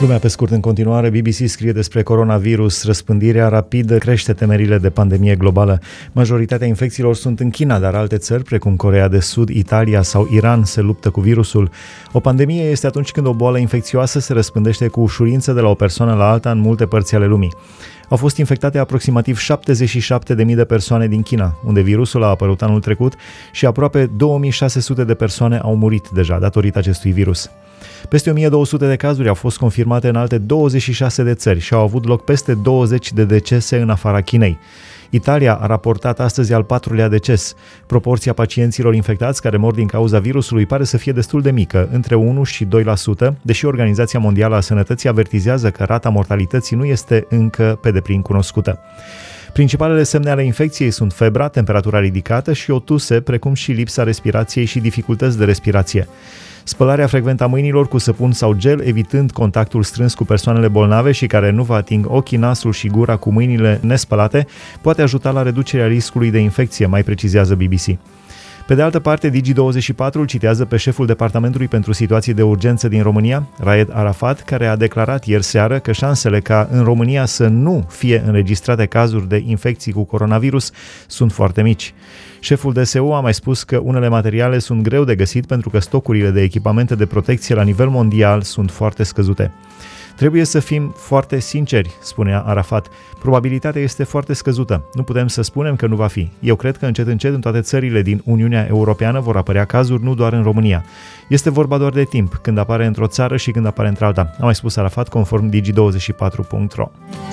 Lumea pe scurt în continuare, BBC scrie despre coronavirus. Răspândirea rapidă crește temerile de pandemie globală. Majoritatea infecțiilor sunt în China, dar alte țări, precum Coreea de Sud, Italia sau Iran, se luptă cu virusul. O pandemie este atunci când o boală infecțioasă se răspândește cu ușurință de la o persoană la alta în multe părți ale lumii. Au fost infectate aproximativ 77.000 de persoane din China, unde virusul a apărut anul trecut, și aproape 2600 de persoane au murit deja datorită acestui virus. Peste 1200 de cazuri au fost confirmate în alte 26 de țări și au avut loc peste 20 de decese în afara Chinei. Italia a raportat astăzi al 4-lea deces. Proporția pacienților infectați care mor din cauza virusului pare să fie destul de mică, între 1 și 2%, deși Organizația Mondială a Sănătății avertizează că rata mortalității nu este încă pe deplin cunoscută. Principalele semne ale infecției sunt febra, temperatura ridicată și o tuse, precum și lipsa respirației și dificultăți de respirație. Spălarea frecventă a mâinilor cu săpun sau gel, evitând contactul strâns cu persoanele bolnave și care nu vă ating ochii, nasul și gura cu mâinile nespălate, poate ajuta la reducerea riscului de infecție, mai precizează BBC. Pe de altă parte, Digi24 îl citează pe șeful Departamentului pentru Situații de Urgență din România, Raed Arafat, care a declarat ieri seară că șansele ca în România să nu fie înregistrate cazuri de infecții cu coronavirus sunt foarte mici. Șeful DSU a mai spus că unele materiale sunt greu de găsit pentru că stocurile de echipamente de protecție la nivel mondial sunt foarte scăzute. Trebuie să fim foarte sinceri, spunea Arafat. Probabilitatea este foarte scăzută. Nu putem să spunem că nu va fi. Eu cred că încet încet în toate țările din Uniunea Europeană vor apărea cazuri, nu doar în România. Este vorba doar de timp, când apare într-o țară și când apare într-alta, a mai spus Arafat, conform Digi24.ro.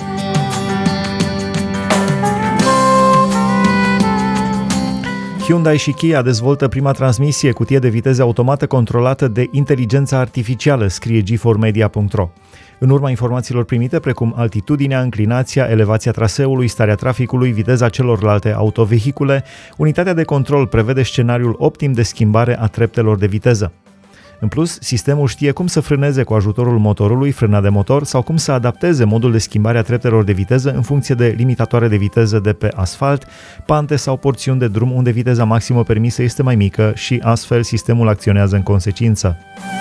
Hyundai și Kia dezvoltă prima transmisie cutie de viteză automată controlată de inteligența artificială, scrie G4media.ro. În urma informațiilor primite, precum altitudinea, înclinația, elevația traseului, starea traficului, viteza celorlalte autovehicule, unitatea de control prevede scenariul optim de schimbare a treptelor de viteză. În plus, sistemul știe cum să frâneze cu ajutorul motorului, frâna de motor, sau cum să adapteze modul de schimbare a treptelor de viteză în funcție de limitatoare de viteză de pe asfalt, pante sau porțiuni de drum unde viteza maximă permisă este mai mică și astfel sistemul acționează în consecință.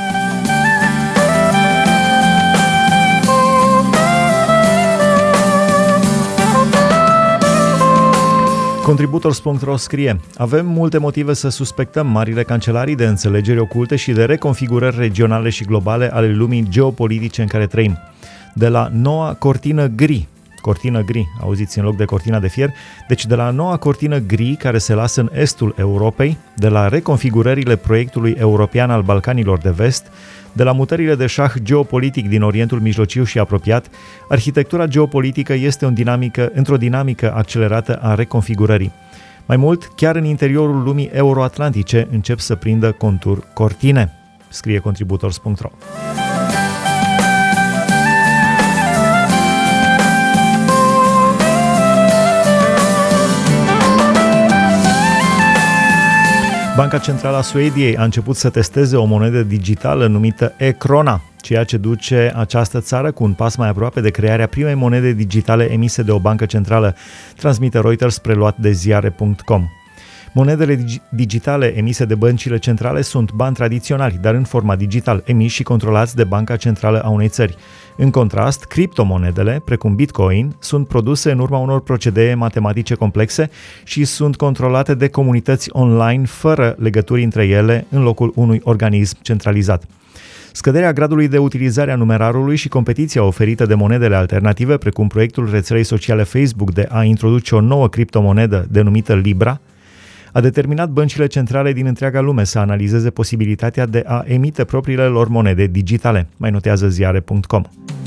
Contributors.ro scrie: avem multe motive să suspectăm marile cancelarii de înțelegeri oculte și de reconfigurări regionale și globale ale lumii geopolitice în care trăim. De la noua cortină gri, auziți, în loc de cortina de fier, deci de la noua cortină gri care se lasă în estul Europei, de la reconfigurările proiectului european al Balcanilor de Vest, de la mutările de șah geopolitic din Orientul Mijlociu și apropiat, arhitectura geopolitică este într-o dinamică accelerată a reconfigurării. Mai mult, chiar în interiorul lumii euroatlantice încep să prindă contur cortine, scrie Contributors.ro. Banca Centrală a Suediei a început să testeze o monedă digitală numită e-krona, ceea ce duce această țară cu un pas mai aproape de crearea primei monede digitale emise de o bancă centrală, transmite Reuters preluat de ziare.com. Monedele digitale emise de băncile centrale sunt bani tradiționali, dar în format digital, emiși și controlați de Banca Centrală a unei țări. În contrast, criptomonedele, precum Bitcoin, sunt produse în urma unor procedee matematice complexe și sunt controlate de comunități online fără legături între ele în locul unui organism centralizat. Scăderea gradului de utilizare a numerarului și competiția oferită de monedele alternative, precum proiectul rețelei sociale Facebook de a introduce o nouă criptomonedă denumită Libra, a determinat băncile centrale din întreaga lume să analizeze posibilitatea de a emite propriile lor monede digitale, mai notează ziare.com.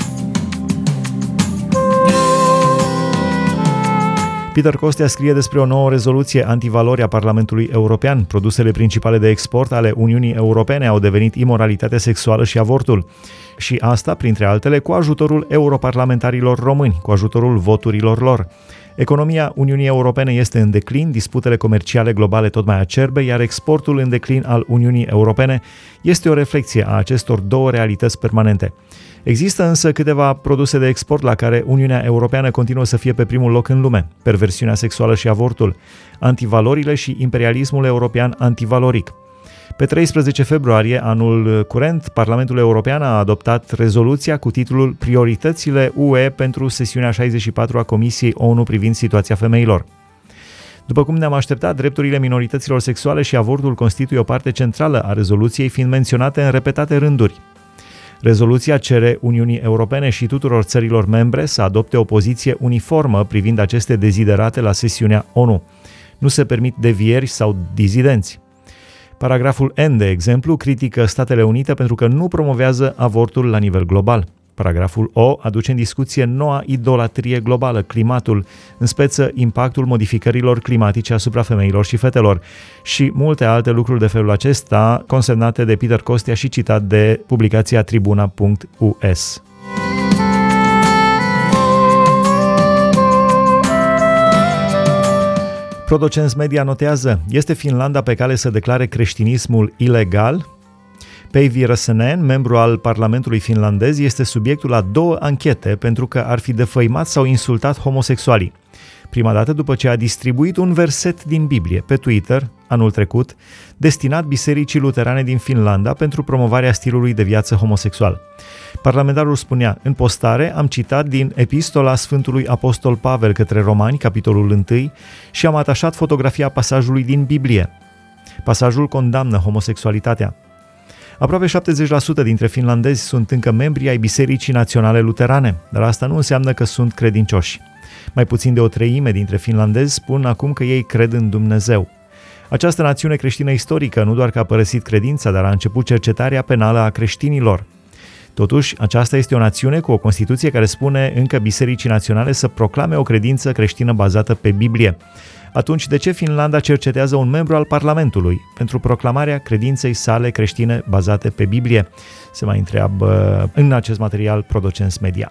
Peter Costea scrie despre o nouă rezoluție antivalori a Parlamentului European. Produsele principale de export ale Uniunii Europene au devenit imoralitatea sexuală și avortul. Și asta, printre altele, cu ajutorul europarlamentarilor români, cu ajutorul voturilor lor. Economia Uniunii Europene este în declin, disputele comerciale globale tot mai acerbe, iar exportul în declin al Uniunii Europene este o reflecție a acestor două realități permanente. Există însă câteva produse de export la care Uniunea Europeană continuă să fie pe primul loc în lume: perversiunea sexuală și avortul, antivalorile și imperialismul european antivaloric. Pe 13 februarie anul curent, Parlamentul European a adoptat rezoluția cu titlul Prioritățile UE pentru sesiunea 64 a Comisiei ONU privind situația femeilor. După cum ne-am așteptat, drepturile minorităților sexuale și avortul constituie o parte centrală a rezoluției, fiind menționate în repetate rânduri. Rezoluția cere Uniunii Europene și tuturor țărilor membre să adopte o poziție uniformă privind aceste deziderate la sesiunea ONU. Nu se permit devieri sau dizidenți. Paragraful N, de exemplu, critică Statele Unite pentru că nu promovează avortul la nivel global. Paragraful O aduce în discuție noua idolatrie globală, climatul, în speță impactul modificărilor climatice asupra femeilor și fetelor și multe alte lucruri de felul acesta, consemnate de Peter Costea și citat de publicația Tribuna.us. Prodocens Media notează: este Finlanda pe cale să declare creștinismul ilegal? Päivi Räsänen, membru al Parlamentului finlandez, este subiectul a 2 anchete pentru că ar fi defăimat sau insultat homosexualii. Prima dată după ce a distribuit un verset din Biblie pe Twitter anul trecut, destinat Bisericii Luterane din Finlanda pentru promovarea stilului de viață homosexual. Parlamentarul spunea: în postare am citat din Epistola Sfântului Apostol Pavel către Romani, capitolul 1, și am atașat fotografia pasajului din Biblie. Pasajul condamnă homosexualitatea. Aproape 70% dintre finlandezi sunt încă membri ai Bisericii Naționale Luterane, dar asta nu înseamnă că sunt credincioși. Mai puțin de 1/3 dintre finlandezi spun acum că ei cred în Dumnezeu. Această națiune creștină istorică nu doar că a părăsit credința, dar a început cercetarea penală a creștinilor. Totuși, aceasta este o națiune cu o Constituție care spune încă Bisericii Naționale să proclame o credință creștină bazată pe Biblie. Atunci, de ce Finlanda cercetează un membru al Parlamentului pentru proclamarea credinței sale creștine bazate pe Biblie? Se mai întreabă în acest material Prodocens Media.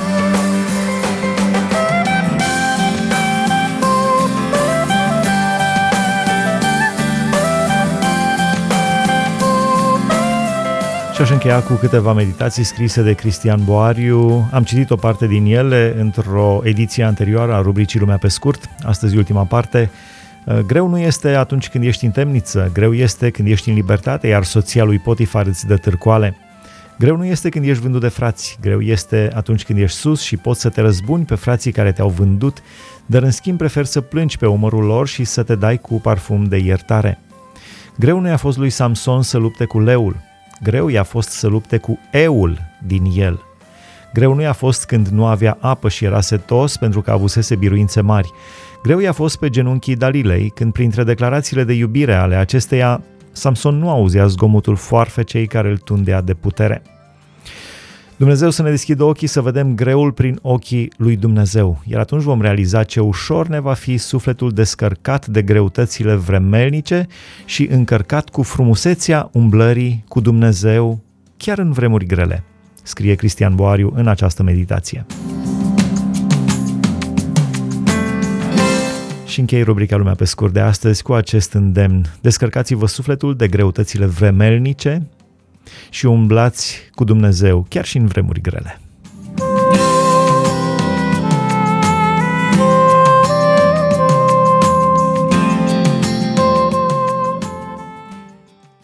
Și aș încheia cu câteva meditații scrise de Cristian Boariu. Am citit o parte din ele într-o ediție anterioară a rubricii Lumea pe scurt, astăzi ultima parte. Greu nu este atunci când ești în temniță, greu este când ești în libertate, iar soția lui Potifar îți dă târcoale. Greu nu este când ești vândut de frați, greu este atunci când ești sus și poți să te răzbuni pe frații care te-au vândut, dar în schimb preferi să plângi pe umărul lor și să te dai cu parfum de iertare. Greu nu i-a fost lui Samson să lupte cu leul. Greu i-a fost să lupte cu eul din el. Greu nu i-a fost când nu avea apă și era setos pentru că avusese biruințe mari. Greu i-a fost pe genunchii Dalilei când printre declarațiile de iubire ale acesteia Samson nu auzea zgomotul foarfecei care îl tundea de putere. Dumnezeu să ne deschidă ochii să vedem greul prin ochii lui Dumnezeu, iar atunci vom realiza ce ușor ne va fi sufletul descărcat de greutățile vremelnice și încărcat cu frumusețea umblării cu Dumnezeu chiar în vremuri grele, scrie Cristian Boariu în această meditație. Și închei rubrica Lumea pe scurt de astăzi cu acest îndemn: descărcați-vă sufletul de greutățile vremelnice și umblați cu Dumnezeu chiar și în vremuri grele.